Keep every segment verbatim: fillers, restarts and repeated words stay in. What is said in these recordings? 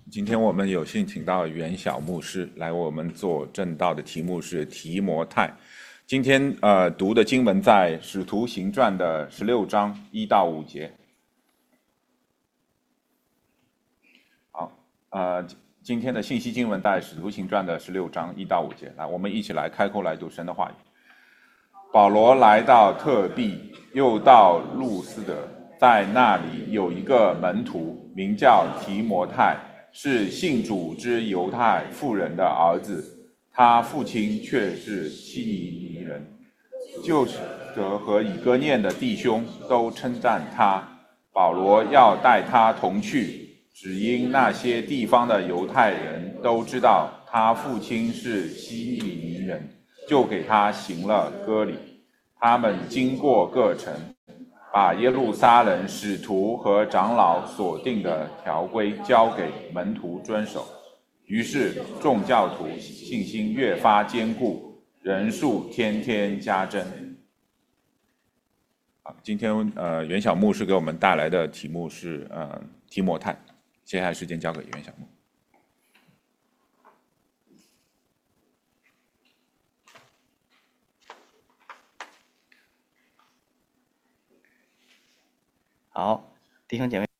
今天我们有幸请到袁晓牧师来我们做正道的题目是提摩太。今天呃读的经文在《使徒行传》的十六章一到五节。好，呃，今天的信息经文在《使徒行传》的十六章一到五节。来，我们一起来开口来读神的话语。保罗来到特庇，又到路斯德，在那里有一个门徒，名叫提摩太，是信主之犹太妇人的儿子，他父亲却是希尼尼人。就是德和以哥念的弟兄都称赞他。保罗要带他同去，只因那些地方的犹太人都知道他父亲是希尼尼人，就给他行了割礼。他们经过各城，把耶路撒冷使徒和长老所定的条规交给门徒遵守。于是众教徒信心越发坚固，人数天天加增。今天呃，袁晓牧师给我们带来的题目是呃提摩太。接下来时间交给袁晓牧。 好，弟兄姐妹，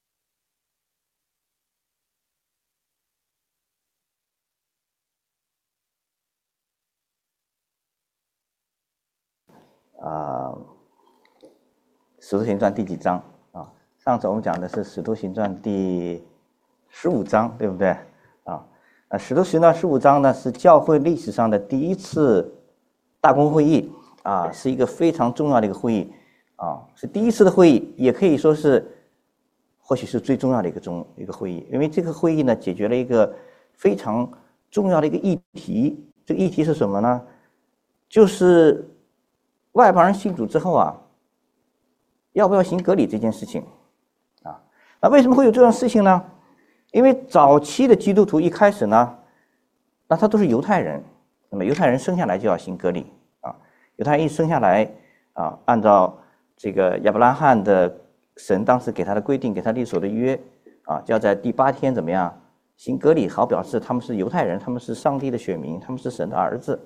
啊，《使徒行传》第几章啊？上次我们讲的是《使徒行传》第十五章，对不对？啊，那《使徒行传》十五章呢，是教会历史上的第一次大公会议啊，是一个非常重要的一个会议啊，是第一次的会议，也可以说是或许是最重要的一个中一个会议，因为这个会议呢，解决了一个非常重要的一个议题。这个议题是什么呢？就是外邦人信主之后啊，要不要行割礼这件事情啊？那为什么会有这样的事情呢？因为早期的基督徒一开始呢，那他都是犹太人，那么犹太人生下来就要行割礼啊。犹太人一生下来啊，按照这个亚伯拉罕的神当时给他的规定，给他立所的约啊，就要在第八天怎么样行割礼，好表示他们是犹太人，他们是上帝的选民，他们是神的儿子。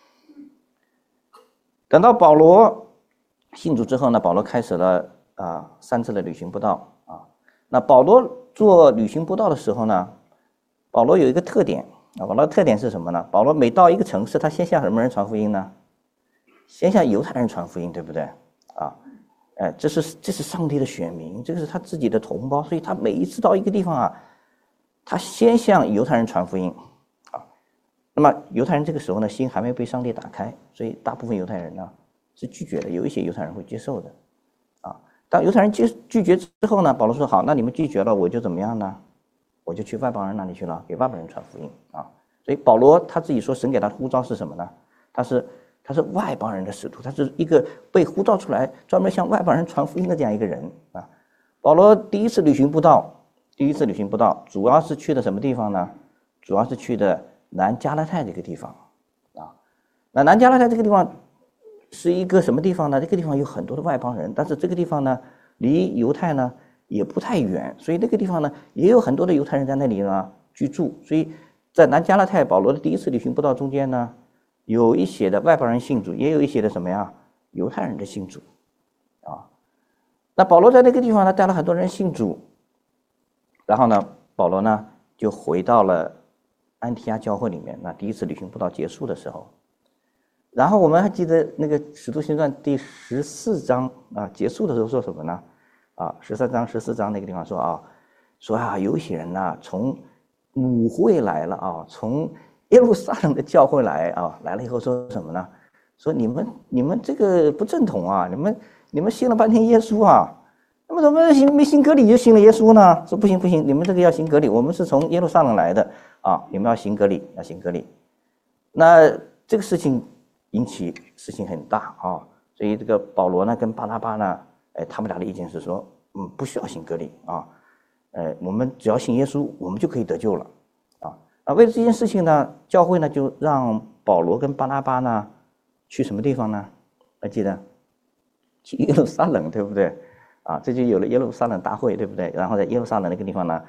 等到保罗信主之后呢，保罗开始了啊三次的旅行布道啊。那保罗做旅行布道的时候呢，保罗有一个特点啊，保罗的特点是什么呢？保罗每到一个城市，他先向什么人传福音呢？先向犹太人传福音，对不对？啊，哎，这是这是上帝的选民，这个是他自己的同胞，所以他每一次到一个地方啊，他先向犹太人传福音啊。那么犹太人这个时候呢，心还没被上帝打开，所以大部分犹太人呢是拒绝的，有一些犹太人会接受的啊。当犹太人接拒绝之后呢，保罗说好，那你们拒绝了，我就怎么样呢？我就去外邦人那里去了，给外邦人传福音啊。所以保罗他自己说，神给他的呼召是什么呢？他是他是外邦人的使徒，他是一个被呼召出来专门向外邦人传福音的这样一个人啊。保罗第一次旅行布道，第一次旅行布道主要是去的什么地方呢？主要是去的南加拉太这个地方啊。那南加拉太这个地方是一个什么地方呢？这个地方有很多的外邦人，但是这个地方呢离犹太呢也不太远，所以那个地方呢也有很多的犹太人在那里呢居住。所以在南加拉太保罗的第一次旅行布道中间呢，有一些的外邦人信主，也有一些的什么呀犹太人的信主啊。那保罗在那个地方呢带了很多人信主，然后呢保罗呢就回到了安提阿教会里面。那第一次旅行布道结束的时候，然后我们还记得那个使徒行传第十四章啊结束的时候说什么呢？啊，十三章十四章那个地方说啊，说啊有一些人呢从母会来了啊，从耶路撒冷的教会来啊，来了以后说什么呢？说你们你们这个不正统啊，你们你们信了半天耶稣啊，那么怎么行没信割礼就信了耶稣呢？说不行不行，你们这个要行割礼，我们是从耶路撒冷来的啊，你们要行割礼，要行割礼。那这个事情引起事情很大啊，所以这个保罗呢跟巴拿巴呢，哎，他们俩的意见是说，嗯，不需要行割礼啊，呃，我们只要信耶稣，我们就可以得救了啊。啊，为了这件事情呢，教会呢就让保罗跟巴拿巴呢去什么地方呢？还记得去耶路撒冷，对不对？啊，这就有了耶路撒冷大会，对不对？然后在耶路撒冷那个地方呢，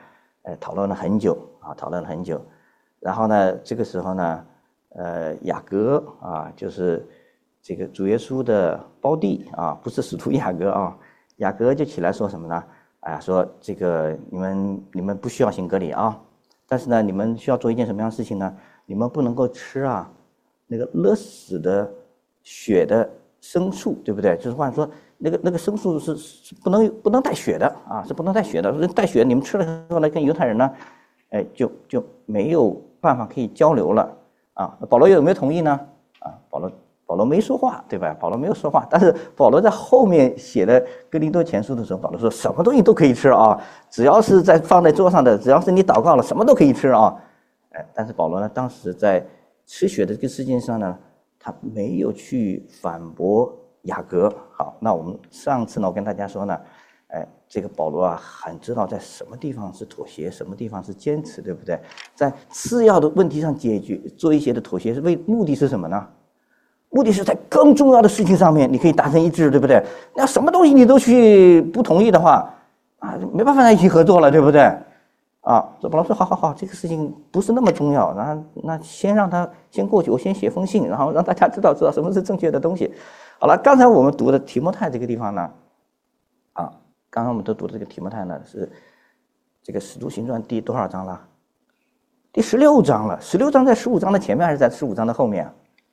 哎，讨论了很久啊，讨论了很久。然后呢，这个时候呢，呃，雅各啊，就是这个主耶稣的胞弟啊，不是使徒雅各啊，雅各就起来说什么呢？哎呀，说这个你们你们不需要行割礼啊，但是呢，你们需要做一件什么样的事情呢？你们不能够吃啊那个勒死的血的牲畜，对不对？就是话说，那个那个牲畜是是不能不能带血的啊，是不能带血的。带血你们吃了之后呢，跟犹太人呢，哎，就就没有办法可以交流了啊。保罗有没有同意呢？啊，保罗保罗没说话，对吧？保罗没有说话，但是保罗在后面写的哥林多前书的时候，保罗说什么东西都可以吃啊，只要是在放在桌上的，只要是你祷告了，什么都可以吃啊。哎，但是保罗呢，当时在吃血的这个事情上呢，他没有去反驳雅各。好，那我们上次呢，我跟大家说呢，哎，这个保罗啊，很知道在什么地方是妥协，什么地方是坚持，对不对？在次要的问题上解决，做一些的妥协，是为目的是什么呢？目的是在更重要的事情上面，你可以达成一致，对不对？那什么东西你都去不同意的话，啊，没办法在一起合作了，对不对？啊，这保罗说好好好，这个事情不是那么重要，那那先让他先过去，我先写封信，然后让大家知道知道什么是正确的东西。好了，刚才我们读的提摩太这个地方呢，啊，刚刚我们都读的这个提摩太呢是这个使徒行传第多少章了？第十六章了。十六章在十五章的前面还是在十五章的后面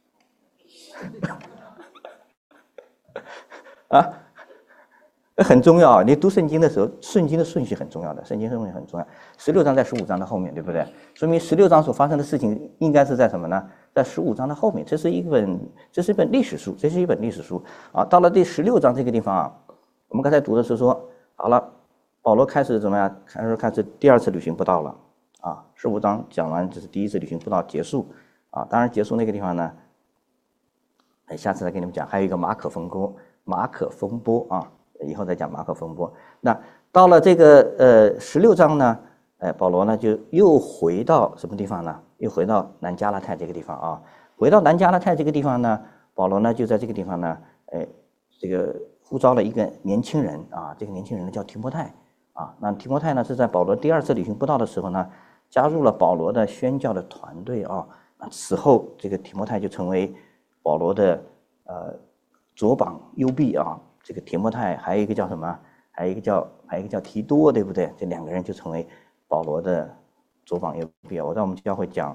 啊？啊？很重要啊！你读圣经的时候，圣经的顺序很重要的，圣经顺序很重要。十六章在十五章的后面，对不对？说明十六章所发生的事情应该是在什么呢？在十五章的后面。这是一本，这是一本历史书，这是一本历史书啊。到了第十六章这个地方啊，我们刚才读的是说，好了，保罗开始怎么样？开始开始第二次旅行布道了啊。十五章讲完，这是第一次旅行布道结束啊。当然结束那个地方呢，哎，下次再给你们讲。还有一个马可风波，马可风波啊。以后再讲马可风波。那到了这个呃十六章呢，哎，保罗呢就又回到什么地方呢？又回到南加拉太这个地方啊。回到南加拉太这个地方呢，保罗呢就在这个地方呢，哎，这个呼召了一个年轻人啊，这个年轻人呢叫提摩太啊。那提摩太呢是在保罗第二次旅行布道的时候呢，加入了保罗的宣教的团队啊。那此后这个提摩太就成为保罗的呃左膀右臂啊。这个提摩太还有一个叫什么？还有一个叫还有一个叫提多，对不对？这两个人就成为保罗的左膀右臂。我在我们教会讲，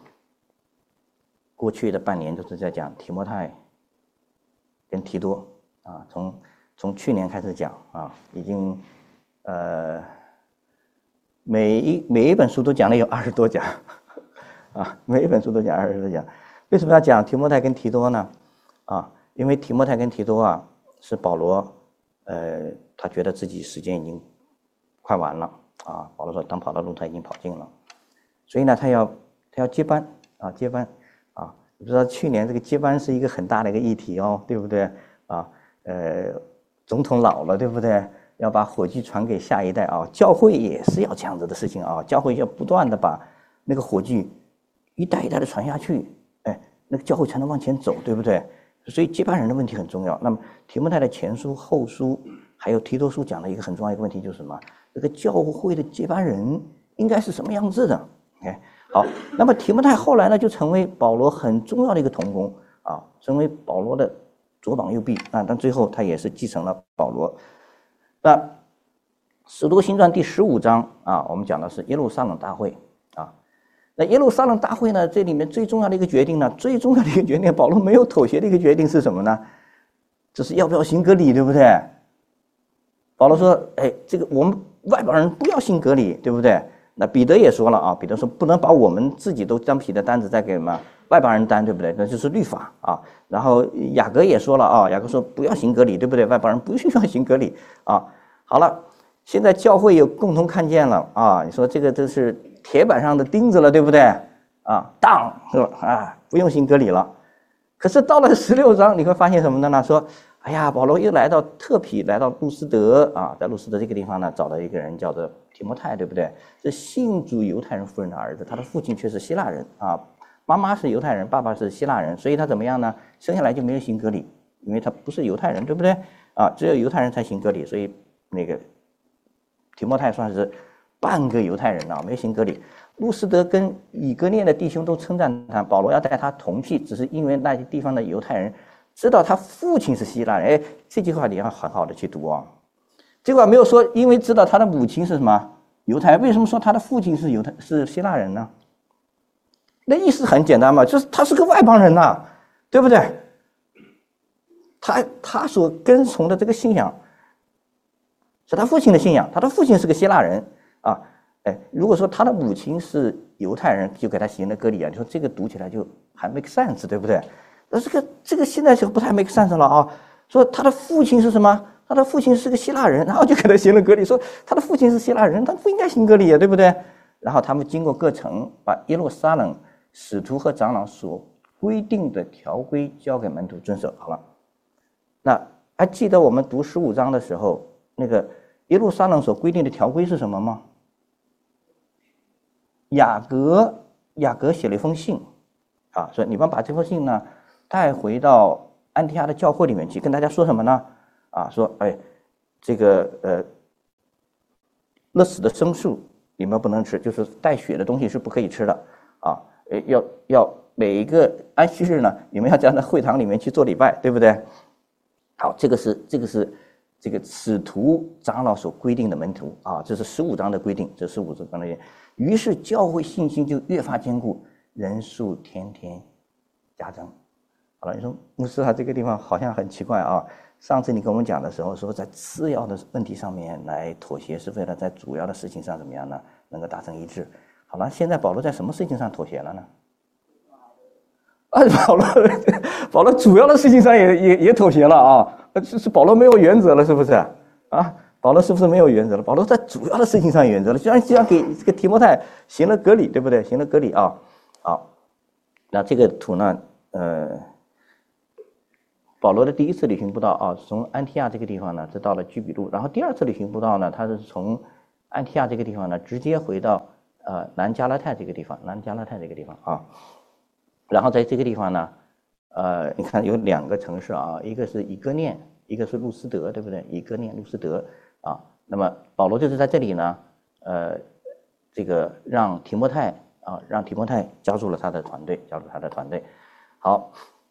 过去的半年都是在讲提摩太跟提多啊，从从去年开始讲啊，已经呃每一每一本书都讲了有二十多讲啊，每一本书都讲二十多讲。为什么要讲提摩太跟提多呢？啊，因为提摩太跟提多啊。是保罗，呃，他觉得自己时间已经快完了啊。保罗说，当跑的路他已经跑尽了，所以呢，他要他要接班啊，接班啊。你知道去年这个接班是一个很大的一个议题哦，对不对啊？呃，总统老了，对不对？要把火炬传给下一代啊。教会也是要这样子的事情啊，教会要不断的把那个火炬一代一代的传下去，哎，那个教会才能往前走，对不对？所以接班人的问题很重要。那么提摩太的前书、后书，还有提多书讲的一个很重要一个问题就是什么？这个教会的接班人应该是什么样子的 ？OK， 好。那么提摩太后来呢，就成为保罗很重要的一个同工啊，成为保罗的左膀右臂啊。但最后他也是继承了保罗。那《使徒行传》第十五章啊，我们讲的是耶路撒冷大会啊。那耶路撒冷大会呢？这里面最重要的一个决定呢，最重要的一个决定，保罗没有妥协的一个决定是什么呢？就是要不要行割礼，对不对？保罗说：“哎，这个我们外邦人不要行割礼，对不对？”那彼得也说了啊，彼得说不能把我们自己都张皮的单子再给什么外邦人担，对不对？那就是律法啊。然后雅各也说了啊，雅各说不要行割礼，对不对？外邦人不需要行割礼啊。好了，现在教会有共同看见了啊，你说这个都是铁板上的钉子了，对不对？啊，当是吧？啊，不用行割礼了。可是到了十六章，你会发现什么呢？说，哎呀，保罗又来到特庇，来到路斯德啊，在路斯德这个地方呢，找到一个人叫做提摩太，对不对？是信主犹太人夫人的儿子，他的父亲却是希腊人啊，妈妈是犹太人，爸爸是希腊人，所以他怎么样呢？生下来就没有行割礼，因为他不是犹太人，对不对？啊，只有犹太人才行割礼，所以那个提摩太算是半个犹太人啊，没有行割礼。路斯德跟以哥念的弟兄都称赞他，保罗要带他同去，只是因为那些地方的犹太人知道他父亲是希腊人。哎，这句话你要很好的去读啊。这句话没有说因为知道他的母亲是什么犹太，为什么说他的父亲是犹太是希腊人呢？那意思很简单嘛，就是他是个外邦人呐、啊，对不对？他他所跟从的这个信仰是他父亲的信仰，他的父亲是个希腊人啊。哎，如果说他的母亲是犹太人，就给他行了割礼啊，你说这个读起来就还 make sense， 对不对？那这个这个现在就不太 make sense 了啊。说他的父亲是什么？他的父亲是个希腊人，然后就给他行了割礼。说他的父亲是希腊人，他不应该行割礼啊，对不对？然后他们经过各城，把耶路撒冷使徒和长老所规定的条规交给门徒遵守。好了，那还记得我们读十五章的时候，那个耶路撒冷所规定的条规是什么吗？雅各雅各写了一封信，啊，说你们把这封信呢带回到安提阿的教会里面去，跟大家说什么呢？啊，说哎，这个呃，勒死的牲畜你们不能吃，就是带血的东西是不可以吃的啊。要要每一个安息日呢，你们要在那会堂里面去做礼拜，对不对？好，这个是这个是这个使徒长老所规定的门徒啊，这是十五章的规定，这十五章的规定。于是教会信心就越发坚固，人数天天加增。好了，你说牧师他这个地方好像很奇怪啊。上次你跟我们讲的时候说，在次要的问题上面来妥协，是为了在主要的事情上怎么样呢？能够达成一致。好了，现在保罗在什么事情上妥协了呢？啊，保罗，保罗主要的事情上也也也妥协了啊，就是保罗没有原则了，是不是？啊，保罗是不是没有原则了？保罗在主要的事情上有原则了，就像就像给这个提摩太行了割礼，对不对？行了割礼啊，好，那这个图呢，呃，保罗的第一次旅行布道啊，从安提亚这个地方呢，直到了居比路，然后第二次旅行布道呢，他是从安提亚这个地方呢，直接回到呃南加拉太这个地方，南加拉太这个地方啊。然后在这个地方呢，呃，你看有两个城市啊，一个是以哥念，一个是路斯德，对不对？以哥念、路斯德啊。那么保罗就是在这里呢，呃，这个让提摩太啊，让提摩太加入了他的团队，加入他的团队。好，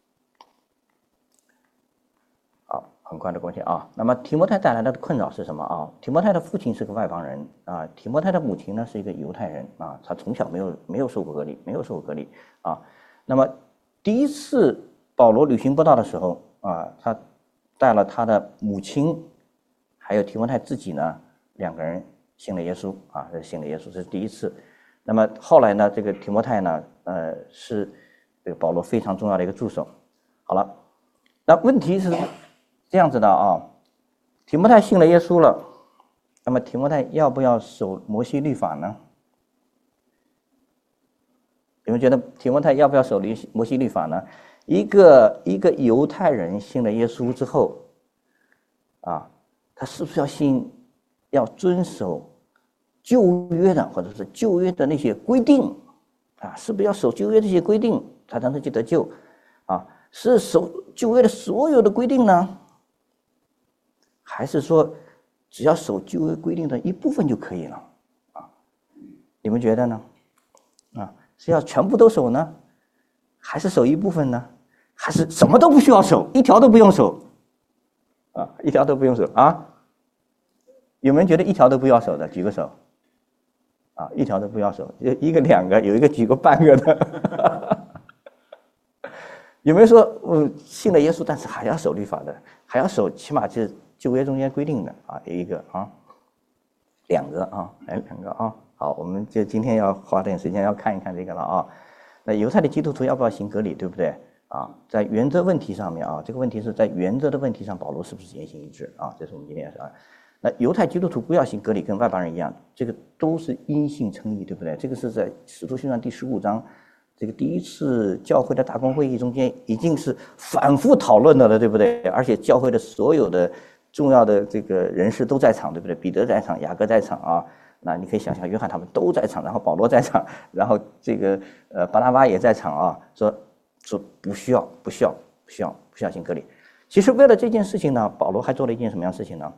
好，很快的过去啊。那么提摩太带来的困扰是什么啊？提摩太的父亲是个外邦人啊，提摩太的母亲呢是一个犹太人啊，他从小没有没有受过割礼，没有受过割礼啊。那么第一次保罗旅行布道的时候啊，他带了他的母亲，还有提摩太自己呢，两个人信了耶稣啊，这信了耶稣，这是第一次。那么后来呢，这个提摩太呢，呃，是这个保罗非常重要的一个助手。好了，那问题是这样子的啊，提摩太信了耶稣了，那么提摩太要不要守摩西律法呢？你们觉得提摩太要不要守摩西律法呢？一个一个犹太人信了耶稣之后，啊，他是不是要信，要遵守旧约的，或者是旧约的那些规定啊？是不是要守旧约这些规定，他才能去得救？啊，是守旧约的所有的规定呢，还是说只要守旧约规定的一部分就可以了？啊，你们觉得呢？啊？是要全部都守呢，还是守一部分呢？还是什么都不需要守，一条都不用守？啊，一条都不用守啊？有没有觉得一条都不要守的？举个手。啊，一条都不要守，一个两个，有一个举个半个的。有没有说，嗯，信了耶稣，但是还要守律法的，还要守，起码是旧约中间规定的啊？有一个啊，两个啊，来两个啊。好，我们就今天要花点时间要看一看这个了啊。那犹太的基督徒要不要行割礼，对不对啊？在原则问题上面啊，这个问题是在原则的问题上，保罗是不是言行一致啊？这是我们今天要说。那犹太基督徒不要行割礼，跟外邦人一样，这个都是因信称义，对不对？这个是在使徒行传第十五章，这个第一次教会的大公会议中间已经是反复讨论的了，对不对？而且教会的所有的重要的这个人士都在场，对不对？彼得在场，雅各在场啊。那你可以想象，约翰他们都在场，然后保罗在场，然后这个呃巴拿巴也在场啊，说说不需要，不需要，不需要，不需要行割礼。其实为了这件事情呢，保罗还做了一件什么样的事情呢？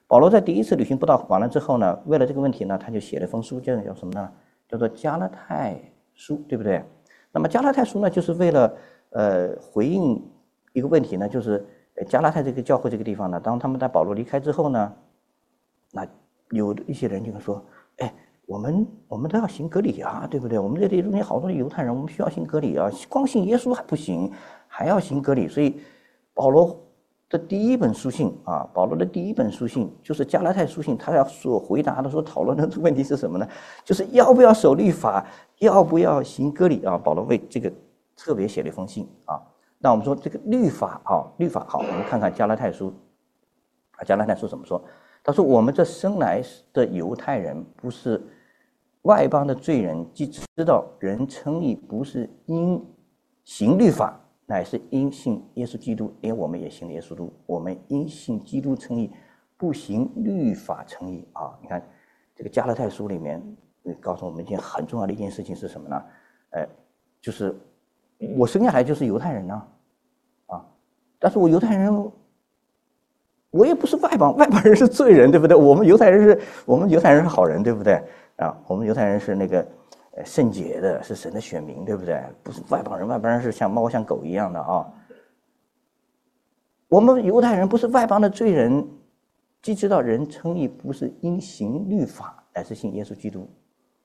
保罗在第一次旅行布道完了之后呢，为了这个问题呢，他就写了一封书，叫叫什么呢？叫做加拉太书，对不对？那么加拉太书呢，就是为了呃回应一个问题呢，就是加拉太这个教会这个地方呢，当他们在保罗离开之后呢，那有一些人就会说，哎，我们我们都要行割礼啊，对不对？我们这里中间好多犹太人，我们需要行割礼啊，光信耶稣还不行，还要行割礼。所以保罗的第一本书信啊，保罗的第一本书信就是加拉太书信，他要所回答的、所讨论的问题是什么呢？就是要不要守律法，要不要行割礼啊？保罗为这个特别写了一封信啊。那我们说这个律法啊，律法好，我们看看加拉太书啊，加拉太书怎么说？他说：“我们这生来的犹太人，不是外邦的罪人，既知道人称义不是因行律法，乃是因信耶稣基督，因为我们也信了耶稣基督，我们因信基督称义，不行律法称义啊！你看这个加拉太书里面告诉我们一件很重要的一件事情是什么呢？哎，就是我生下来就是犹太人呢，啊，但是我犹太人。”我也不是外邦，外邦人是罪人，对不对？我们犹太人是，我们犹太人是好人，对不对？啊，我们犹太人是那个，呃，圣洁的，是神的选民，对不对？不是外邦人，外邦人是像猫像狗一样的啊。我们犹太人不是外邦的罪人，既知道人称义不是因行律法，乃是信耶稣基督。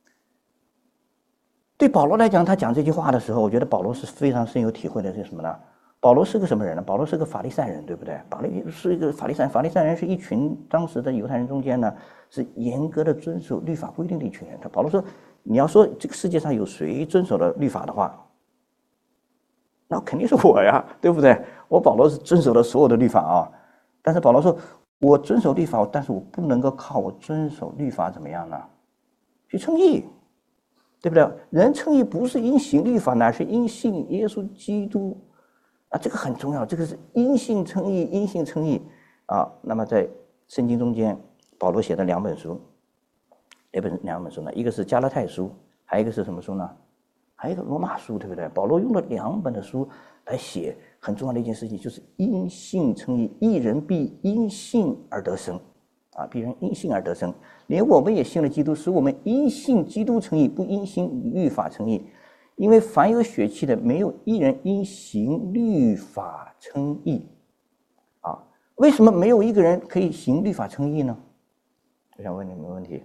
对保罗来讲，他讲这句话的时候，我觉得保罗是非常深有体会的，是什么呢？保罗是个什么人呢？保罗是个法利赛人，对不对？保罗是一个法利赛人，法利赛人是一群当时的犹太人中间呢，是严格的遵守律法规定的一群人。他保罗说，你要说这个世界上有谁遵守了律法的话，那肯定是我呀，对不对？我保罗是遵守了所有的律法啊。但是保罗说，我遵守律法，但是我不能够靠我遵守律法怎么样呢？去称义，对不对？人称义不是因行律法，乃是因信耶稣基督。啊，这个很重要，这个是因信称义，因信称义啊。那么在圣经中间，保罗写的两本书，哪本两本书呢？一个是加拉太书，还有一个是什么书呢？还有一个罗马书，对不对？保罗用了两本的书来写很重要的一件事情，就是因信称义，义人必因信而得生啊，必人因信而得生。连我们也信了基督，使我们因信基督称义，不因信律法称义。因为凡有血气的，没有一人因行律法称义，啊，为什么没有一个人可以行律法称义呢？我想问你们问题，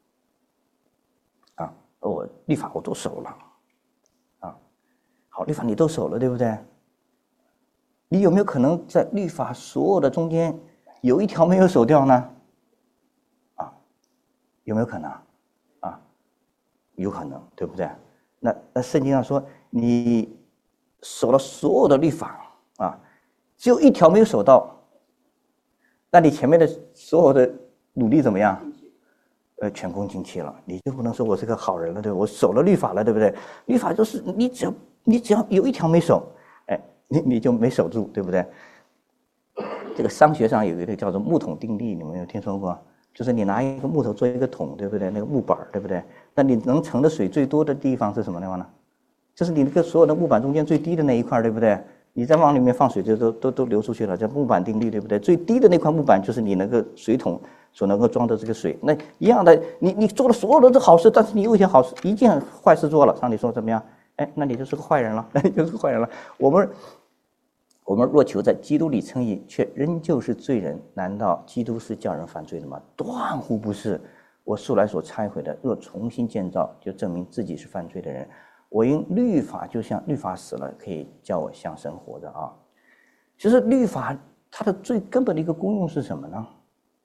啊，我律法我都守了，啊，好，律法你都守了，对不对？你有没有可能在律法所有的中间有一条没有守掉呢？啊，有没有可能？啊，有可能，对不对？那那圣经上说，你守了所有的律法啊，只有一条没有守到，那你前面的所有的努力怎么样？呃，前功尽弃了，你就不能说我是个好人了，对吧？我守了律法了，对不对？律法就是你只要你只要有一条没守，哎，你你就没守住，对不对？这个商学上有一个叫做木桶定律，你们有听说过？就是你拿一个木头做一个桶，对不对？那个木板，对不对？那你能盛的水最多的地方是什么地方呢？就是你那个所有的木板中间最低的那一块，对不对？你再往里面放水，就都都都流出去了，叫木板定律，对不对？最低的那块木板就是你那个水桶所能够装的这个水。那一样的，你你做了所有的这好事，但是你有一件好事，一件坏事做了，上帝说怎么样？哎，那你就是个坏人了，那你就是个坏人了。我们。我们若求在基督里称义，却仍旧是罪人，难道基督是叫人犯罪的吗？断乎不是。我素来所拆毁的，若重新建造，就证明自己是犯罪的人。我因律法就像律法死了，可以叫我像神活着啊。其实律法它的最根本的一个功用是什么呢？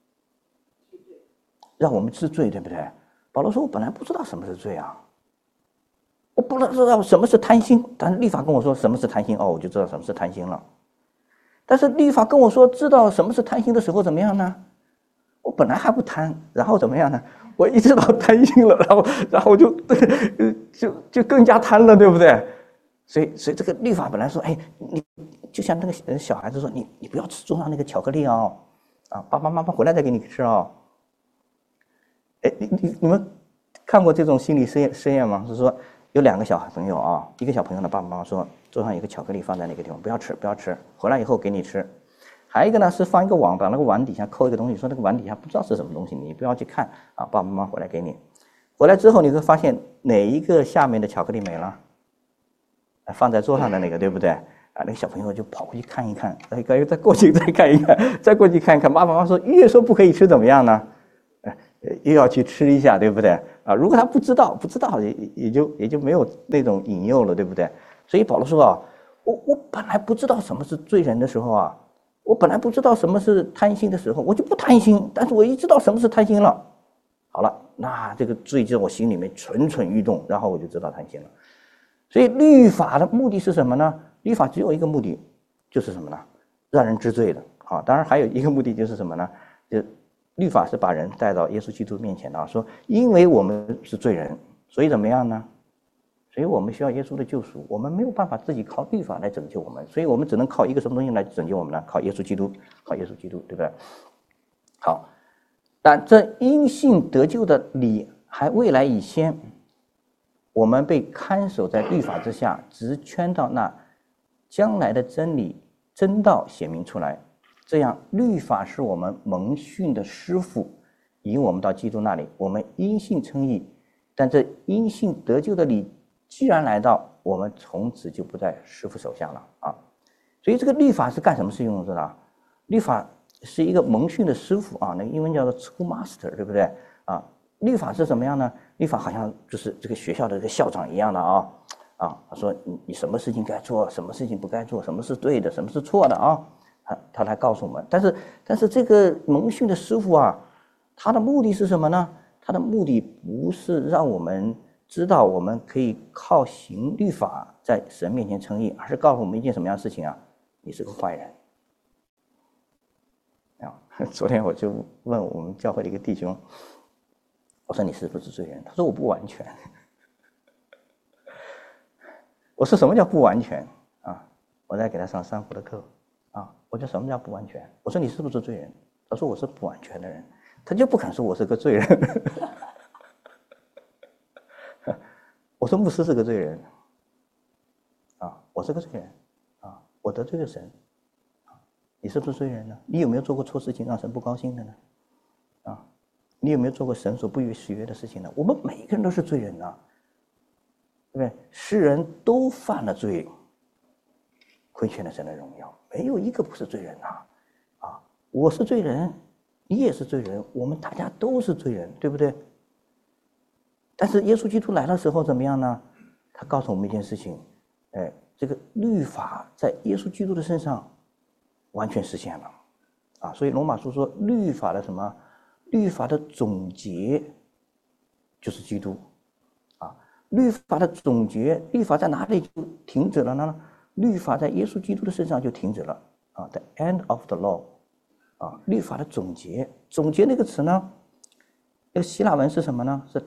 让我们知罪，对不对？保罗说：“我本来不知道什么是罪啊。”我不知道什么是贪心，但是律法跟我说什么是贪心，哦，我就知道什么是贪心了。但是律法跟我说知道什么是贪心的时候怎么样呢？我本来还不贪，然后怎么样呢？我一知道贪心了，然后然后就就就更加贪了，对不对？所以所以这个律法本来说，哎，你就像那个小孩子说，你你不要吃桌上那个巧克力哦，啊，爸爸妈妈回来再给你吃哦。哎，你你你们看过这种心理实验实验吗？是说。有两个小朋友啊，一个小朋友的爸爸妈妈说，桌上有个巧克力放在那个地方，不要吃，不要吃，回来以后给你吃。 还有一个呢是放一个碗，把那个碗底下扣一个东西，说那个碗底下不知道是什么东西，你不要去看啊，爸爸妈妈回来给你。回来之后你会发现哪一个下面的巧克力没了？放在桌上的那个，对不对？啊，那个小朋友就跑过去看一看，再再过去再看一看，再过去看一看。爸爸妈妈说越说不可以吃，怎么样呢？呃，又要去吃一下，对不对？啊，如果他不知道，不知道也也就也就没有那种引诱了，对不对？所以保罗说啊，我我本来不知道什么是罪人的时候啊，我本来不知道什么是贪心的时候，我就不贪心。但是我一知道什么是贪心了，好了，那这个罪在我心里面蠢蠢欲动，然后我就知道贪心了。所以律法的目的是什么呢？律法只有一个目的，就是什么呢？让人知罪的啊。当然还有一个目的就是什么呢？就律法是把人带到耶稣基督面前的啊，说因为我们是罪人，所以怎么样呢？所以我们需要耶稣的救赎，我们没有办法自己靠律法来拯救我们，所以我们只能靠一个什么东西来拯救我们呢？靠耶稣基督，靠耶稣基督，对不对？好，但这因信得救的理还未来以先。我们被看守在律法之下，直圈到那将来的真理真道显明出来。这样，律法是我们蒙训的师傅，引我们到基督那里。我们因信称义，但这因信得救的理既然来到，我们从此就不在师傅手下了啊。所以，这个律法是干什么事用的呢？律法是一个蒙训的师傅啊，那个英文叫做 schoolmaster， 对不对啊？律法是什么样呢？律法好像就是这个学校的这个校长一样的啊啊，他说你你什么事情该做，什么事情不该做，什么是对的，什么是错的啊，他他来告诉我们。但是但是这个蒙训的师傅啊，他的目的是什么呢？他的目的不是让我们知道我们可以靠行律法在神面前称义，而是告诉我们一件什么样的事情啊？你是个坏人。啊，昨天我就问我们教会的一个弟兄。我说你是不是罪人？他说我不完全。我说什么叫不完全啊？我在给他上三福的课啊，我说什么叫不完全？我说你是不是罪人？他说我是不完全的人，他就不肯说我是个罪人。我说牧师是个罪人啊，我是个罪人啊，我得罪了神啊，你是不是罪人呢？你有没有做过错事情让神不高兴的呢？啊？你有没有做过神所不喜悦的事情呢？我们每个人都是罪人啊，对不对？世人都犯了罪，亏欠了神的荣耀，没有一个不是罪人啊！啊，我是罪人，你也是罪人，我们大家都是罪人，对不对？但是耶稣基督来的时候怎么样呢？他告诉我们一件事情，哎，这个律法在耶稣基督的身上完全实现了，啊，所以罗马书说律法的什么？律法的总结就是基督，啊，律法的总结，律法在哪里就停止了呢？律法在耶稣基督的身上就停止了，啊 ，the end of the law， 啊，律法的总结，总结那个词呢，那个希腊文是什么呢？是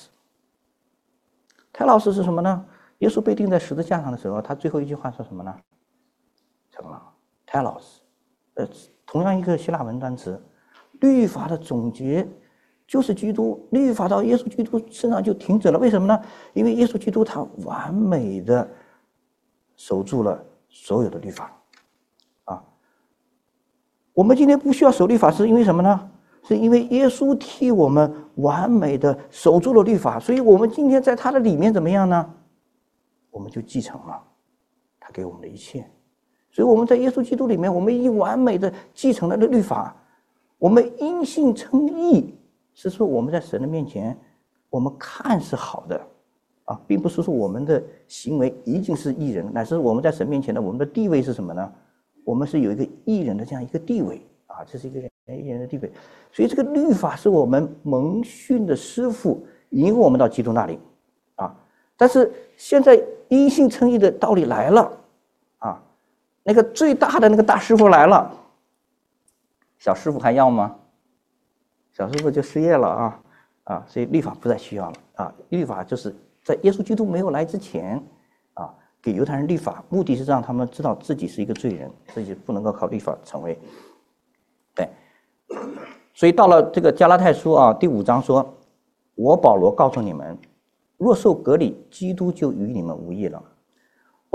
telos。telos 是什么呢？耶稣被钉在十字架上的时候，他最后一句话说什么呢？成了 telos， 呃，同样一个希腊文单词。律法的总结就是基督，律法到耶稣基督身上就停止了。为什么呢？因为耶稣基督他完美的守住了所有的律法啊。我们今天不需要守律法，是因为什么呢？是因为耶稣替我们完美的守住了律法，所以我们今天在他的里面怎么样呢？我们就继承了他给我们的一切。所以我们在耶稣基督里面，我们已经完美的继承了的律法。我们因信称义，是说我们在神的面前，我们看是好的，啊，并不是说我们的行为一定是义人，乃是我们在神面前的我们的地位是什么呢？我们是有一个义人的这样一个地位啊，这是一个义人的地位。所以这个律法是我们蒙训的师傅，引我们到基督那里啊。但是现在因信称义的道理来了啊，那个最大的那个大师傅来了。小师傅还要吗？小师傅就失业了啊啊！所以律法不再需要了啊！律法就是在耶稣基督没有来之前啊，给犹太人律法，目的是让他们知道自己是一个罪人，自己不能够靠律法成为。对，所以到了这个加拉太书啊第五章说：“我保罗告诉你们，若受割礼，基督就与你们无异了。”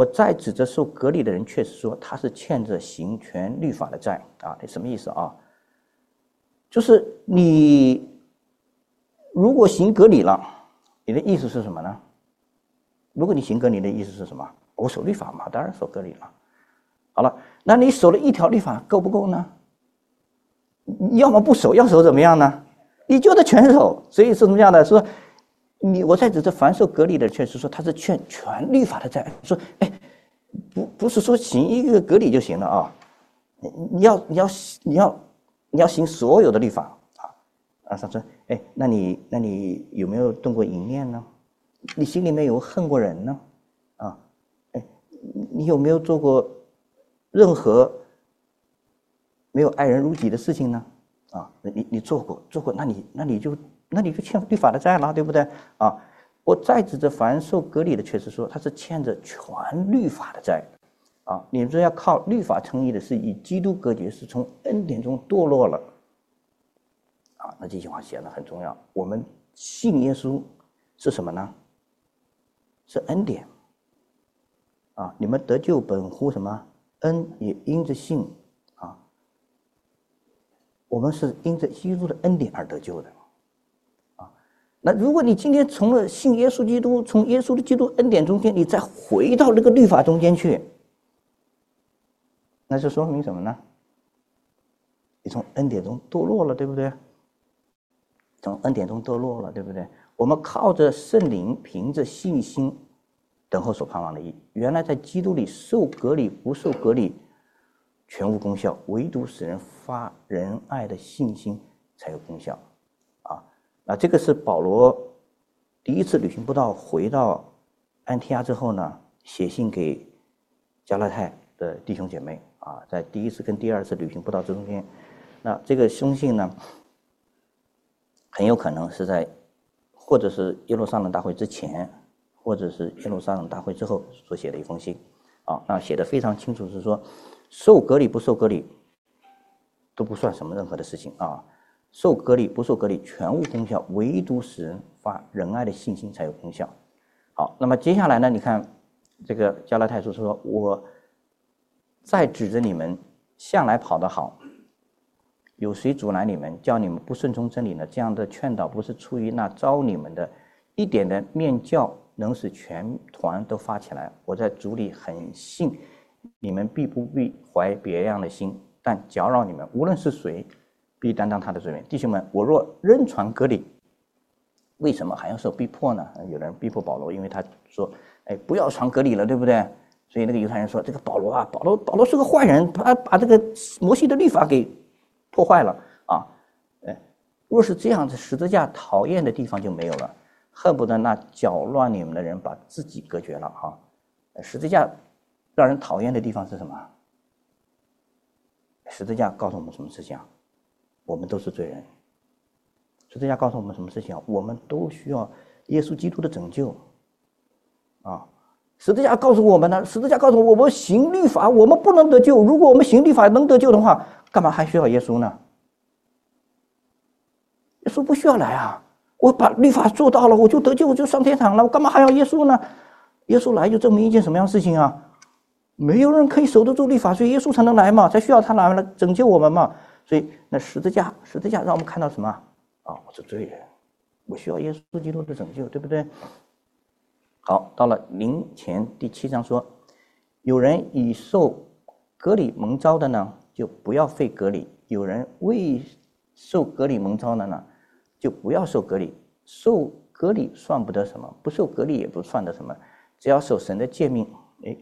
我再指着受割礼的人，确实说他是欠着行全律法的债啊。这什么意思啊？就是你如果行割礼了，你的意思是什么呢？如果你行割礼的意思是什么？我守律法嘛，当然守割礼了。好了，那你守了一条律法够不够呢？你要么不守，要守怎么样呢？你就得全守。所以是什么样的？说你我在指着凡受割礼的，确实说他是欠全律法的债。说哎，不不是说行一个割礼就行了啊，你你要你要你要你要行所有的律法啊。啊，他说哎，那你那你有没有动过淫念呢？你心里面有恨过人呢？啊，哎，你有没有做过任何没有爱人如己的事情呢？啊，你你做过做过，那你那你就那你就欠律法的债了，对不对？啊，我再指着凡受割礼的，确实说他是欠着全律法的债。啊，你们说要靠律法称义的，是与基督隔绝，是从恩典中堕落了。啊，那这句话写的很重要。我们信耶稣是什么呢？是恩典。啊，你们得救本乎什么？恩也因着信。啊，我们是因着基督的恩典而得救的。啊，那如果你今天从了信耶稣基督，从耶稣的基督恩典中间，你再回到那个律法中间去，那就说明什么呢？你从恩典中堕落了，对不对？从恩典中堕落了，对不对？我们靠着圣灵，凭着信心等候所盼望的义。原来在基督里受割礼不受割礼全无功效，唯独使人发仁爱的信心才有功效。啊，那这个是保罗第一次旅行布道回到安提阿之后呢，写信给加拉太的弟兄姐妹啊，在第一次跟第二次旅行布道之中间，那这个书信呢，很有可能是在或者是耶路撒冷大会之前，或者是耶路撒冷大会之后所写的一封信啊，那写的非常清楚，是说受割礼不受割礼都不算什么任何的事情啊，受割礼不受割礼全无功效，唯独使人发仁爱的信心才有功效。好，那么接下来呢，你看这个加拉太书说，我再指着你们向来跑得好，有谁阻拦你们，叫你们不顺从真理呢？这样的劝导不是出于那招你们的一点的面教，能使全团都发起来。我在主里很信，你们必不必怀别样的心，但搅扰你们，无论是谁，必担当他的罪名。弟兄们，我若仍传割礼，为什么还要受逼迫呢？有人逼迫保罗，因为他说，哎，不要传割礼了，对不对？所以那个犹太人说，这个保罗啊，保罗保罗是个坏人，他把这个摩西的律法给破坏了啊！哎，若是这样子，十字架讨厌的地方就没有了，恨不得那搅乱你们的人把自己隔绝了哈、啊！十字架让人讨厌的地方是什么？十字架告诉我们什么事情啊？我们都是罪人。十字架告诉我们什么事情啊？我们都需要耶稣基督的拯救啊！十字架告诉我们呢，十字架告诉我们，我们行律法，我们不能得救。如果我们行律法能得救的话，干嘛还需要耶稣呢？耶稣不需要来啊！我把律法做到了，我就得救，我就上天堂了，我干嘛还要耶稣呢？耶稣来就证明一件什么样的事情啊？没有人可以守得住律法，所以耶稣才能来嘛，才需要他来了拯救我们嘛。所以那十字架，十字架让我们看到什么啊？我是罪人，我需要耶稣基督的拯救，对不对？好，到了灵前第七章说，有人已受割礼蒙召的呢，就不要废割礼；有人未受割礼蒙召的呢，就不要受割礼。受割礼算不得什么，不受割礼也不算得什么，只要守神的诫命，哎，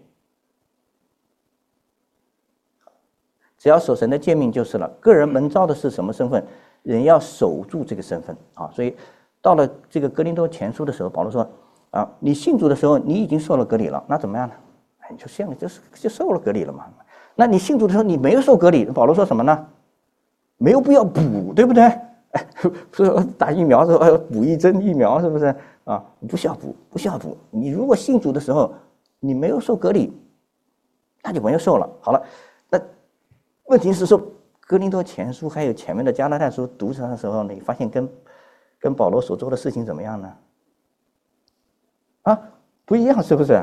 只要守神的诫命就是了。个人蒙召的是什么身份，人要守住这个身份啊。所以到了这个哥林多前书的时候，保罗说啊，你信主的时候，你已经受了割礼了，那怎么样呢？你就信了，就是就受了割礼了嘛。那你信主的时候，你没有受割礼，保罗说什么呢？没有必要补，对不对？哎，说打疫苗的时候要补一针疫苗，是不是啊？不需要补，不需要补。你如果信主的时候，你没有受割礼，那就没有受了。好了，那问题是说，哥林多前书还有前面的加拉太书读起来的时候，你发现跟跟保罗所做的事情怎么样呢？啊，不一样，是不是？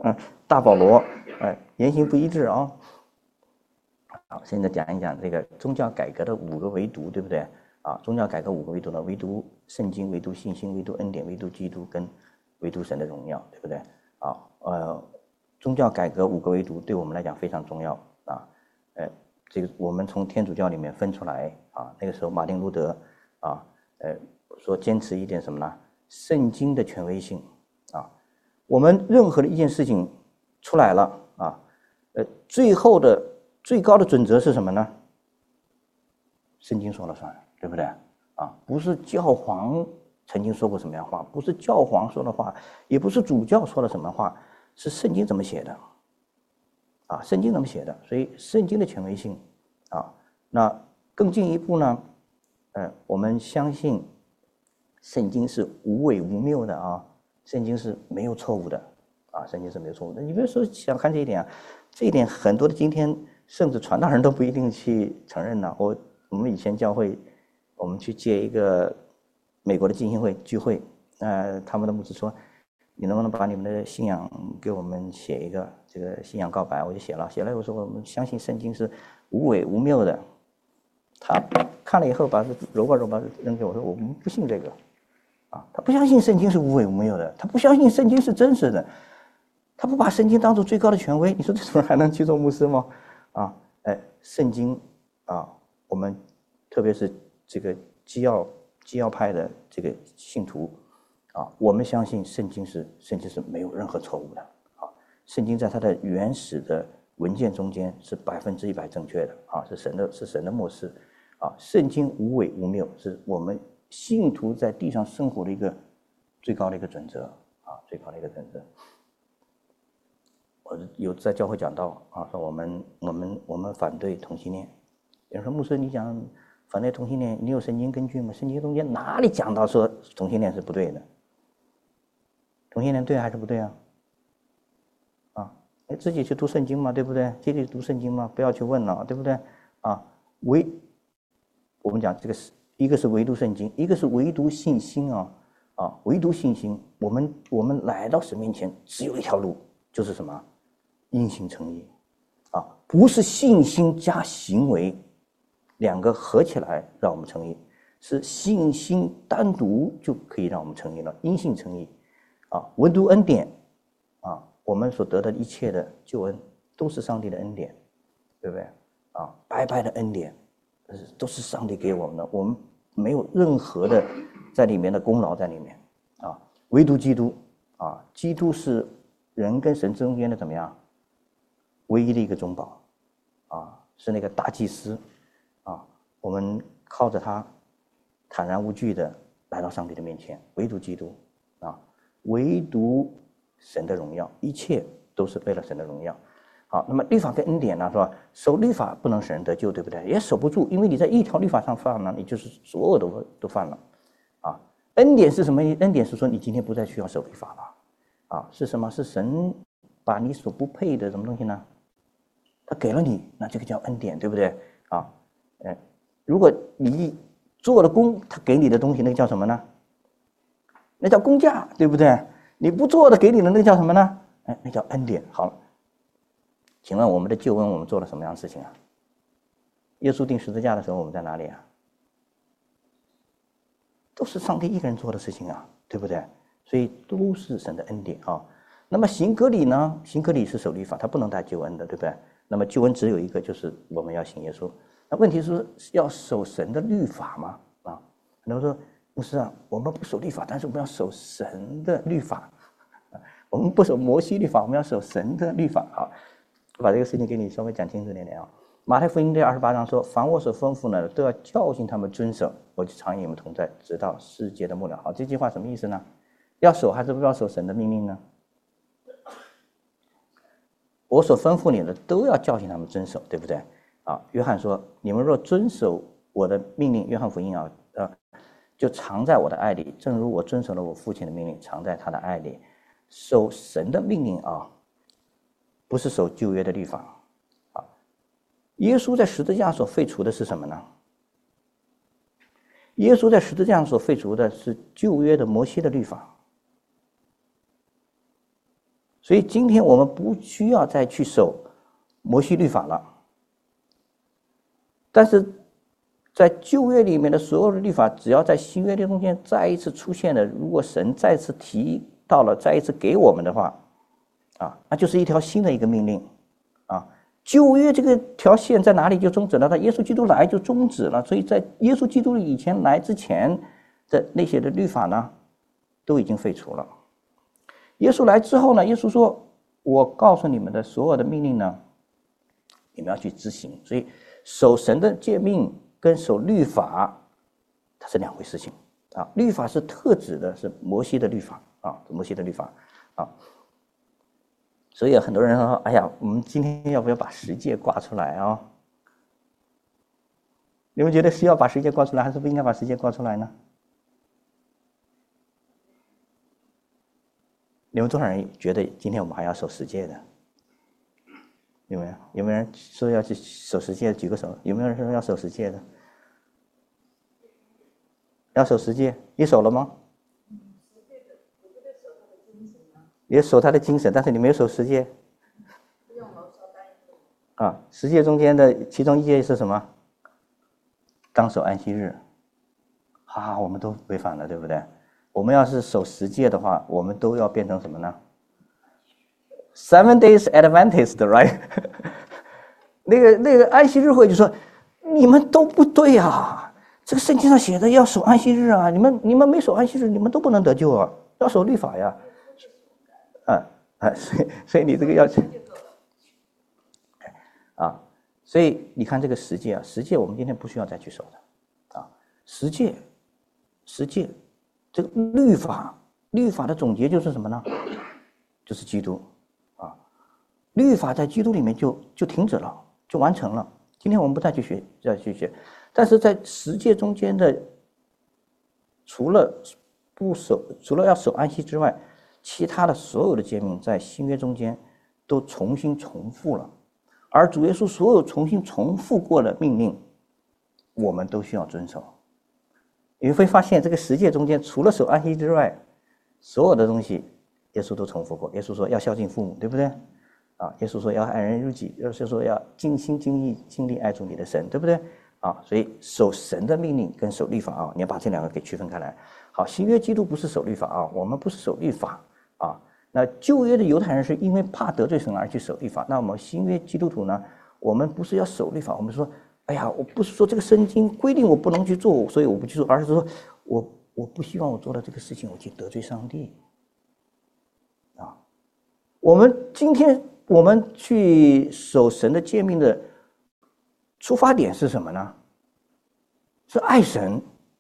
嗯，大保罗，哎，言行不一致啊。好，现在讲一讲这个宗教改革的五个维度，对不对？啊，宗教改革五个维度呢，唯独圣经，唯独信心，唯独恩典，唯独基督，跟唯独神的荣耀，对不对？啊，呃，宗教改革五个维度对我们来讲非常重要啊。呃，这个我们从天主教里面分出来啊，那个时候马丁路德啊，呃，说坚持一点什么呢？圣经的权威性啊。我们任何的一件事情出来了啊，呃，最后的最高的准则是什么呢？圣经说了算，对不对？啊，不是教皇曾经说过什么样话，不是教皇说的话，也不是主教说了什么话，是圣经怎么写的，啊，圣经怎么写的？所以圣经的权威性，啊，那更进一步呢，呃，我们相信圣经是无伪无谬的啊，圣经是没有错误的，啊，圣经是没有错误的。你比如说想看这一点啊，这一点很多的今天甚至传道人都不一定去承认呢。我我们以前教会，我们去接一个美国的浸信会聚会，呃，他们的牧师说，你能不能把你们的信仰给我们写一个这个信仰告白？我就写了，写了我说我们相信圣经是无伪无谬的。他看了以后把揉吧揉吧扔给我说我们不信这个，啊，他不相信圣经是无伪无谬的，他不相信圣经是真实的，他不把圣经当作最高的权威，你说这种人还能去做牧师吗？啊，哎，圣经啊，我们特别是这个基要基要派的这个信徒啊，我们相信圣经是圣经是没有任何错误的啊，圣经在它的原始的文件中间是百分之一百正确的啊，是神的是神的默示啊，圣经无伪无谬，是我们信徒在地上生活的一个最高的一个准则啊，最高的一个准则。我有在教会讲到啊，说我们我们我们反对同性恋。有人说牧师，你讲反对同性恋，你有圣经根据吗？圣经中间哪里讲到说同性恋是不对的？同性恋对还是不对啊？啊，你自己去读圣经嘛，对不对？自己读圣经嘛，不要去问了，对不对？啊，唯我们讲这个是一个是唯独圣经，一个是唯独信心啊啊，唯独信心。我们我们来到神面前只有一条路，就是什么？因信称义啊，不是信心加行为两个合起来让我们称义，是信心单独就可以让我们称义了。因信称义啊，唯独恩典啊，我们所得的一切的救恩都是上帝的恩典，对不对啊？白白的恩典都是上帝给我们的，我们没有任何的在里面的功劳在里面啊，唯独基督啊，基督是人跟神中间的怎么样？唯一的一个中保啊，是那个大祭司啊，我们靠着他坦然无惧的来到上帝的面前，唯独基督啊，唯独神的荣耀，一切都是为了神的荣耀。好，那么律法跟恩典呢，是吧？守律法不能使人得救，对不对？也守不住，因为你在一条律法上犯了，你就是所有都都犯了啊。恩典是什么？恩典是说你今天不再需要守律法了啊，是什么？是神把你所不配的什么东西呢？他给了你，那这个叫恩典，对不对啊？哎，如果你做了工，他给你的东西，那个叫什么呢？那叫工价，对不对？你不做的给你的那个叫什么呢？哎，那叫恩典。好了，请问我们的救恩我们做了什么样的事情啊？耶稣钉十字架的时候我们在哪里啊？都是上帝一个人做的事情啊，对不对？所以都是神的恩典啊。那么行割礼呢？行割礼是守律法，它不能带救恩的，对不对？那么救恩只有一个，就是我们要信耶稣。那问题是要守神的律法吗？啊，很多人说牧师啊，我们不守律法，但是我们要守神的律法。我们不守摩西律法，我们要守神的律法。好，我把这个事情给你稍微讲清楚点点啊。马太福音第二十八章说：“凡我所吩咐呢，都要教训他们遵守，我就常与你们同在，直到世界的末了。”好，这句话什么意思呢？要守还是不要守神的命令呢？我所吩咐你的都要教训他们遵守，对不对？啊，约翰说：“你们若遵守我的命令，约翰福音啊，呃，就藏在我的爱里，正如我遵守了我父亲的命令，藏在他的爱里。”守神的命令啊，不是守旧约的律法啊。耶稣在十字架所废除的是什么呢？耶稣在十字架上所废除的是旧约的摩西的律法。 所以今天我们不需要再去守摩西律法了。但是在旧约里面的所有的律法，只要在新约的中间再一次出现了，如果神再次提到了，再一次给我们的话，啊，那就是一条新的一个命令，啊，旧约这个条线在哪里就终止了？那耶稣基督来就终止了。所以在耶稣基督以前来之前的那些的律法呢，都已经废除了。耶稣来之后呢，耶稣说：“我告诉你们的所有的命令呢，你们要去执行。”所以守神的诫命跟守律法，它是两回事情啊。律法是特指的是摩西的律法啊，摩西的律法啊。所以很多人说：“哎呀，我们今天要不要把十诫挂出来啊？”你们觉得是要把十诫挂出来，还是不应该把十诫挂出来呢？你们多少人觉得今天我们还要守十诫的？有没有？有没有人说要去守十诫？举个手。有没有人说要守十诫的？要守十诫，你守了吗？也守他的精神，但是你没有守十诫。啊，十诫中间的其中一诫是什么？当守安息日。啊，我们都违反了，对不对？我们要是守十诫的话，我们都要变成什么呢？ Seven days Adventist, right? 那个那个安息日会就说，你们都不对啊！这个圣经上写的要守安息日啊，你们你们没守安息日，你们都不能得救啊！要守律法呀，啊啊，所以所以你这个要啊，所以你看这个十诫啊，十诫我们今天不需要再去守的啊，十诫，十诫，这个律法，律法的总结就是什么呢？就是基督。律法在基督里面就就停止了，就完成了。今天我们不再去学，再去学，但是在十诫中间的，除了不守，除了要守安息之外，其他的所有的诫命在新约中间都重新重复了。而主耶稣所有重新重复过的命令，我们都需要遵守。你会发现，这个十诫中间除了守安息之外，所有的东西耶稣都重复过。耶稣说要孝敬父母，对不对？啊，耶稣说要爱人如己，耶稣说要尽心尽意尽力爱主你的神，对不对？啊，所以守神的命令跟守律法啊，你要把这两个给区分开来。好，新约基督不是守律法啊，我们不是守律法啊。那旧约的犹太人是因为怕得罪神而去守律法，那我们新约基督徒呢，我们不是要守律法，我们说，哎呀，我不是说这个圣经规定我不能去做，所以我不去做，而是说我我不希望我做的这个事情我去得罪上帝啊。我们今天。我们去守神的诫命的出发点是什么呢？是爱神。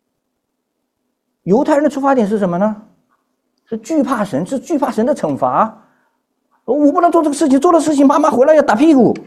犹太人的出发点是什么呢？是惧怕神，是惧怕神的惩罚。我不能做这个事情，做的事情妈妈回来要打屁股。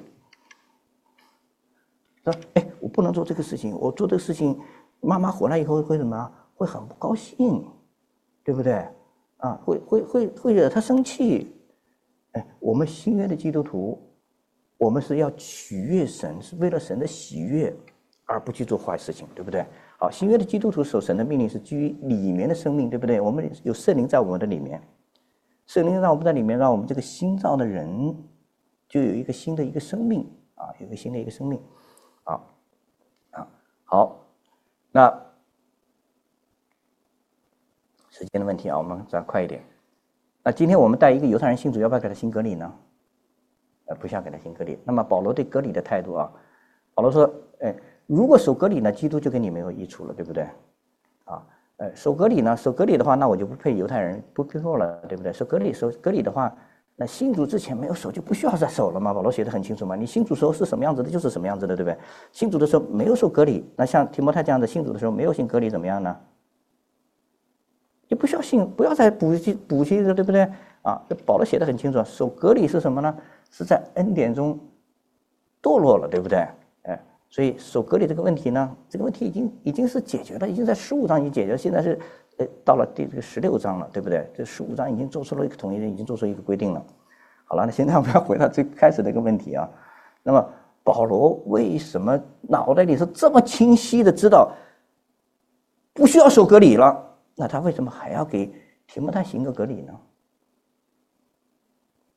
说，哎，我不能做这个事情，我做这个事情，妈妈回来以后会什么？会很不高兴，对不对？啊，会会会会惹他生气。哎，我们新约的基督徒，我们是要取悦神，是为了神的喜悦，而不去做坏事情，对不对？好，新约的基督徒守神的命令是基于里面的生命，对不对？我们有圣灵在我们的里面，圣灵让我们在里面，让我们这个新造的人就有一个新的一个生命啊，有一个新的一个生命，啊啊，好，那时间的问题啊，我们再快一点。那今天我们带一个犹太人信主，要不要给他行割礼呢？呃，不需要给他行割礼。那么保罗对割礼的态度啊，保罗说，哎，如果守割礼呢，基督就跟你没有益处了，对不对？啊，呃，守割礼呢，守割礼的话，那我就不配犹太人，不配做了，对不对？守割礼，守割礼的话，那信主之前没有守就不需要再守了嘛。保罗写得很清楚嘛，你信主时候是什么样子的，就是什么样子的，对不对？信主的时候没有守割礼，那像提摩太这样的信主的时候没有行割礼怎么样呢？也不需要信，不要再补习补习的，对不对？啊，这保罗写的很清楚，守割礼是什么呢？是在恩典中堕落了，对不对？哎，所以守割礼这个问题呢，这个问题已经已经是解决了，已经在十五章已经解决了，现在是呃到了第这个十六章了，对不对？这十五章已经做出了一个统一，已经做出一个规定了。好了，那现在我们要回到最开始的一个问题啊。那么保罗为什么脑袋里是这么清晰的知道不需要守割礼了？那他为什么还要给提摩太行个割礼呢？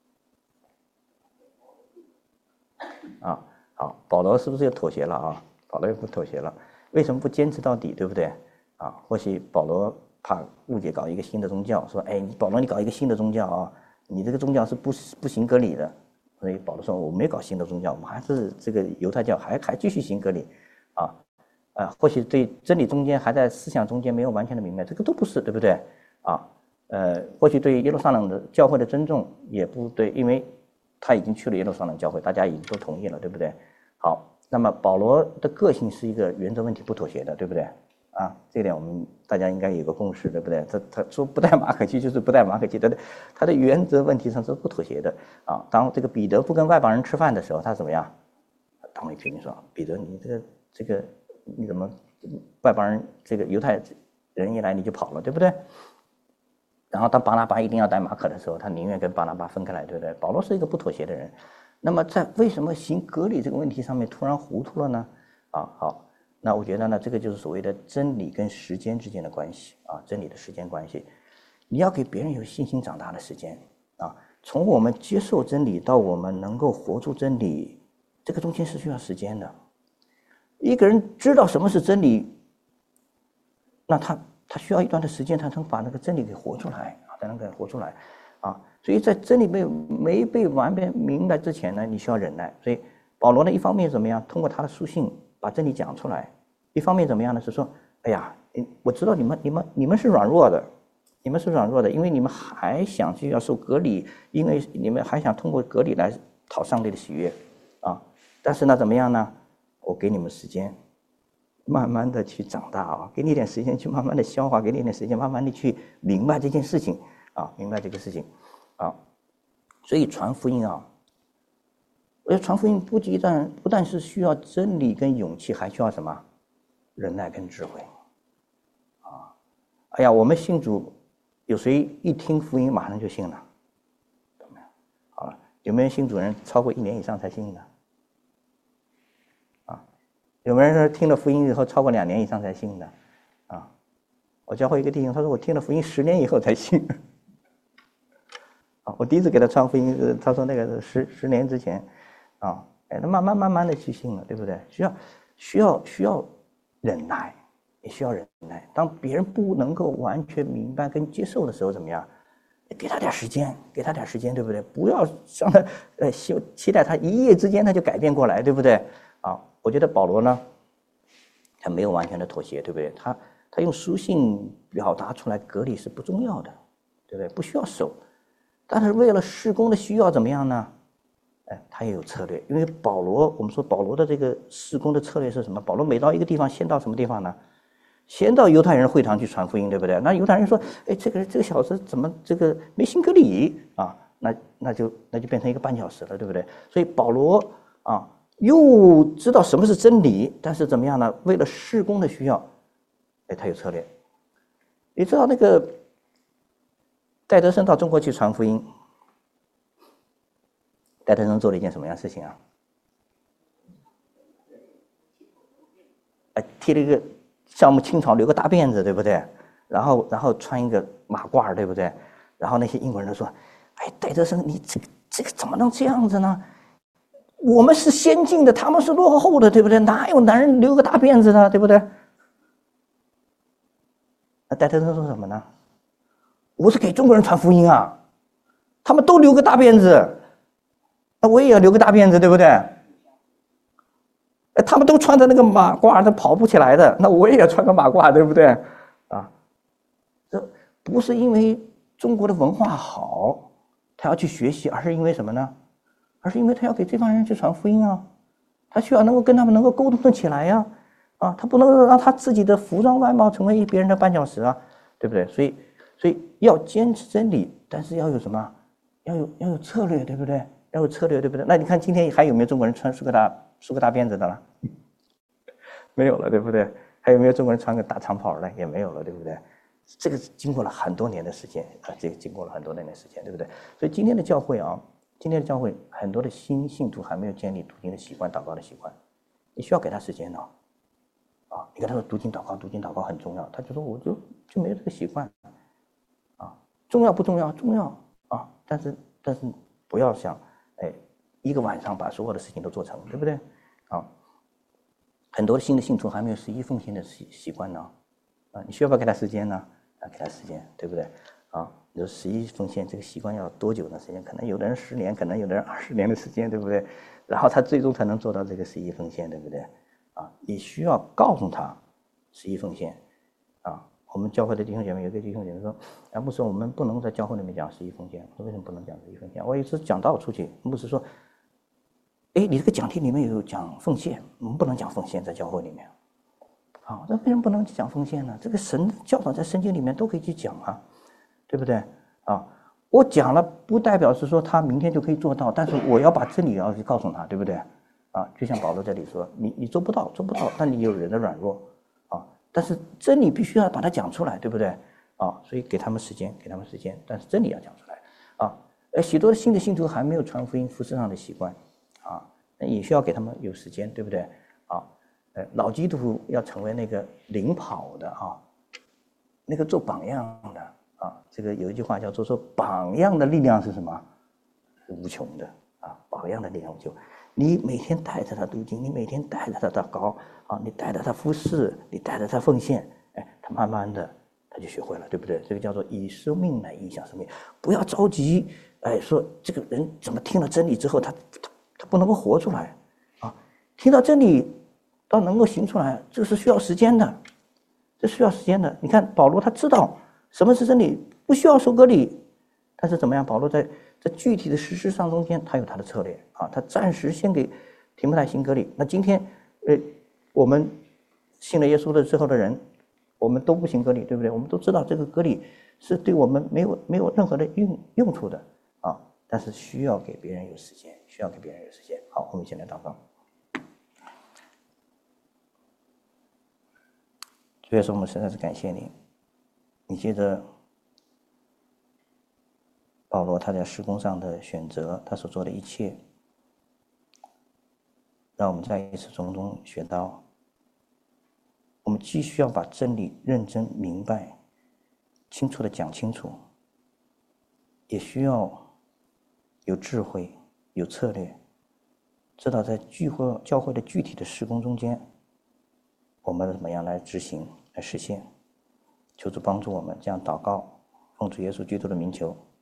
啊。好，保罗是不是又妥协了啊？保罗又不妥协了，为什么不坚持到底，对不对？啊，或许保罗怕误解，搞一个新的宗教，说，哎，保罗你搞一个新的宗教啊，你这个宗教是不不行割礼的。所以保罗说，我没搞新的宗教，我们还是这个犹太教，还还继续行割礼，啊，啊，或许对真理中间还在思想中间没有完全的明白，这个都不是，对不对？啊，呃，或许对耶路撒冷的教会的尊重也不对，因为他已经去了耶路撒冷教会，大家已经都同意了，对不对？好，那么保罗的个性是一个原则问题不妥协的，对不对？啊，这点我们大家应该有个共识，对不对？他他说不带马可基就是不带马可基，他的他的原则问题上是不妥协的啊。当这个彼得不跟外邦人吃饭的时候，他怎么样？当面批评说：“彼得，你这个这个你怎么外邦人这个犹太人一来你就跑了，对不对？”然后当巴拿巴一定要带马可的时候，他宁愿跟巴拿巴分开来，对不对？保罗是一个不妥协的人。那么在为什么行割礼这个问题上面突然糊涂了呢？啊，好，那我觉得呢，这个就是所谓的真理跟时间之间的关系啊，真理的时间关系。你要给别人有信心长大的时间啊，从我们接受真理到我们能够活出真理，这个中间是需要时间的。一个人知道什么是真理，那他他需要一段的时间，才能把那个真理给活出来啊，才能给活出来啊。所以在真理没没被完全明白之前呢，你需要忍耐。所以保罗呢，一方面怎么样，通过他的书信把真理讲出来；一方面怎么样呢，是说，哎呀，我知道你们你们你们是软弱的，你们是软弱的，因为你们还想去要受割礼，因为你们还想通过割礼来讨上帝的喜悦啊。但是呢，怎么样呢？我给你们时间，慢慢的去长大啊，给你一点时间去慢慢的消化，给你一点时间慢慢的去明白这件事情啊，明白这个事情。啊，所以传福音啊，我觉得传福音不但不但是需要真理跟勇气，还需要什么？忍耐跟智慧。啊，哎呀，我们信主，有谁一听福音马上就信了？有没有？好了，有没有信主人超过一年以上才信的？啊，有没有人说听了福音以后超过两年以上才信的？啊，我教会一个弟兄，他说我听了福音十年以后才信。我第一次给他传福音，他说那个十十年之前，啊，哎，他慢慢慢慢的去信了，对不对？需要需要需要忍耐，也需要忍耐。当别人不能够完全明白跟接受的时候，怎么样？给他点时间，给他点时间，对不对？不要让他呃期期待他一夜之间他就改变过来，对不对？啊，我觉得保罗呢，他没有完全的妥协，对不对？他他用书信表达出来，割礼是不重要的，对不对？不需要守。但是为了事工的需要怎么样呢？哎，他也有策略。因为保罗，我们说保罗的这个事工的策略是什么？保罗每到一个地方，先到什么地方呢？先到犹太人会堂去传福音，对不对？那犹太人说：“哎，这个这个小子怎么这个没行割礼啊？”那那就那就变成一个绊脚石了，对不对？所以保罗啊，又知道什么是真理，但是怎么样呢？为了事工的需要，哎，他有策略。你知道那个戴德生到中国去传福音，戴德生做了一件什么样的事情啊？哎，剃了一个像我们清朝留个大辫子，对不对？然后然后穿一个马褂，对不对？然后那些英国人都说：“哎，戴德生，你这个这个怎么能这样子呢？我们是先进的，他们是落后的，对不对？哪有男人留个大辫子的，对不对？”那戴德生说什么呢？我是给中国人传福音啊，他们都留个大辫子，那我也要留个大辫子，对不对？他们都穿着那个马褂，他跑不起来的，那我也要穿个马褂，对不对？啊，这不是因为中国的文化好，他要去学习，而是因为什么呢？而是因为他要给这帮人去传福音啊，他需要能够跟他们能够沟通得起来呀，啊，他不能让他自己的服装外貌成为别人的绊脚石啊，对不对？所以。所以要坚持真理，但是要有什么？要有要有策略，对不对？要有策略，对不对？那你看今天还有没有中国人穿梳个大梳个大辫子的了？没有了，对不对？还有没有中国人穿个大长袍的？也没有了，对不对？这个经过了很多年的时间啊，这个经过了很多年的时间，对不对？所以今天的教会啊，今天的教会很多的新信徒还没有建立读经的习惯、祷告的习惯，你需要给他时间的啊。啊，你跟他说读经祷告，读经祷告很重要，他就说我就就没有这个习惯。重要不重要？重要啊！但是但是不要想，哎， 一个晚上把所有的事情都做成，对不对？啊，很多新的信徒还没有十一奉献的习习惯呢，啊，你需要不要给他时间呢？啊，给他时间，对不对？啊，你说十一奉献这个习惯要多久的时间？可能有的人十年，可能有的人二十年的时间，对不对？然后他最终才能做到这个十一奉献，对不对？啊，你需要告诉他十一奉献，啊。我们教会的弟兄姐妹有个弟兄姐妹说：“啊，牧师，我们不能在教会里面讲十一奉献。”我说：“为什么不能讲十一奉献？”我有一次讲道出去，牧师说：“哎，你这个讲题里面有讲奉献，我们不能讲奉献在教会里面。”啊，那为什么不能讲奉献呢？这个神教导在圣经里面都可以去讲啊，对不对？啊，我讲了不代表是说他明天就可以做到，但是我要把真理要去告诉他，对不对？啊，就像保罗这里说：“你你做不到，做不到，但你有人的软弱。”但是真理必须要把它讲出来，对不对？啊，所以给他们时间，给他们时间，但是真理要讲出来啊。呃，许多的新的信徒还没有传福音、服事上的习惯啊，那也需要给他们有时间，对不对？啊，呃，老基督徒要成为那个领跑的啊，那个做榜样的啊。这个有一句话叫做说，榜样的力量是什么？是无穷的啊，榜样的力量无穷。你每天带着他读经，你每天带着他祷告啊，你带着他服侍，你带着他奉献，哎，他慢慢的他就学会了，对不对？这个叫做以生命来影响生命，不要着急，哎，说这个人怎么听了真理之后，他他他不能够活出来啊？听到真理到能够行出来，这是需要时间的，这需要时间的。你看保罗他知道什么是真理，不需要受割礼，但是怎么样？保罗在在具体的实施上中间，他有他的策略啊。他暂时先给提摩太行割礼。那今天，呃，我们信了耶稣了之后的人，我们都不行割礼，对不对？我们都知道这个割礼是对我们没有没有任何的用用处的啊。但是需要给别人有时间，需要给别人有时间。好，我们一起来祷告。主耶稣，我们实在是感谢你，你借着保罗他在事工上的选择，他所做的一切，让我们在一次从中学到，我们既需要把真理认真明白、清楚的讲清楚，也需要有智慧、有策略，知道在聚会教会的具体的事工中间，我们怎么样来执行、来实现。求主帮助我们，这样祷告，奉主耶稣基督的名求。